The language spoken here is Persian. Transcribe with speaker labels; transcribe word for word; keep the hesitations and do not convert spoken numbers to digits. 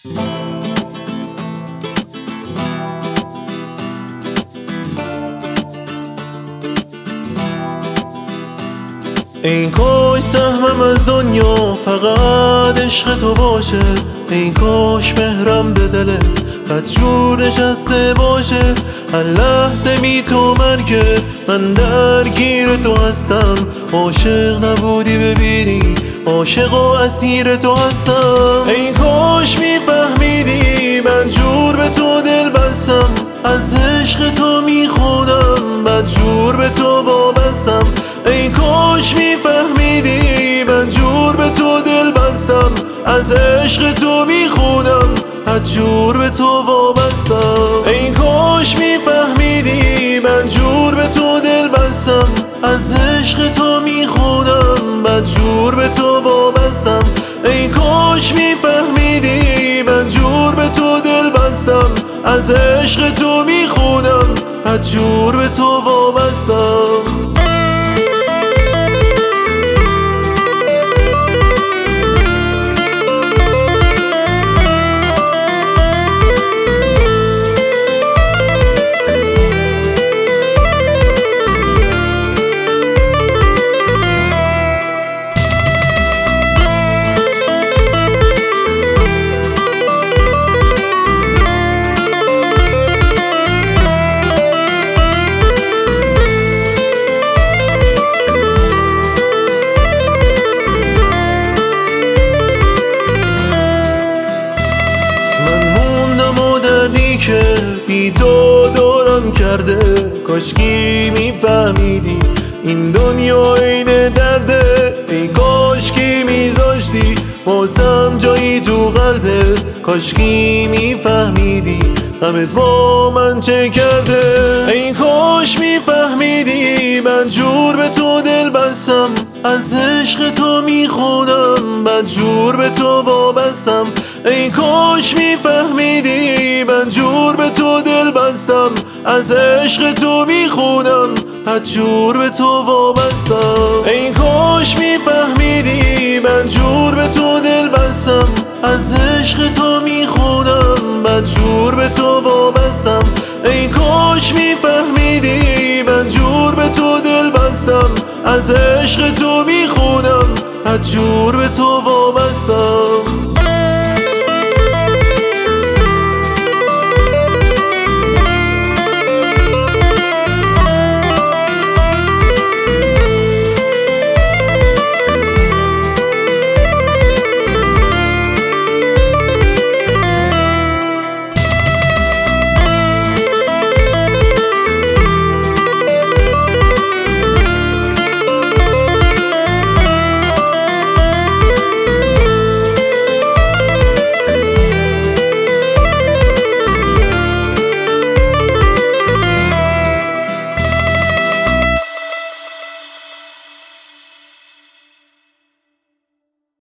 Speaker 1: ای کاش سهمم از دنیا فقط عشق تو باشه، ای کاش مهرم به دلت بدجور نشسته باشه. هر لحظه بی تو مرگه، من درگیر تو هستم. عاشق نبودی ببینی، عاشق و اسیر تو هستم. ای کاش میفهمیدی من جور به تو دل بستم، از عشق تو میخونم بدجور به تو وابستم. ای کاش میفهمیدی من جور به تو دل بستم، از عشق تو میخونم بدجور به تو وابستم. ای کاش میفهمیدی من جور به تو دل بستم، از عشق تو میخونم بدجور به تو وابستم. ای کاش میفهمیدی من جور به تو دل بستم، از عشق تو میخونم بدجور به تو وابستم. که بی تو دورم کرده، کاشکی میفهمیدی این دنیا عین درده. ای کاشکی میذاشتی واسم جایی تو قلبت، کاشکی میفهمیدی غمت با من چه کرده. ای کاش میفهمیدی من جور به تو دل بستم، از عشق تو میخونم بدجور به تو وابستم. ای کاش میفهمیدی من جور به تو دل بستم، از عشق تو میخونم بدجور به تو وابستم. ای کاش میفهمیدی من جور به تو دل بستم، از عشق تو میخونم بدجور به تو وابستم. ای کاش میفهمیدی من جور به تو دل بستم، از عشق تو میخونم بدجور به تو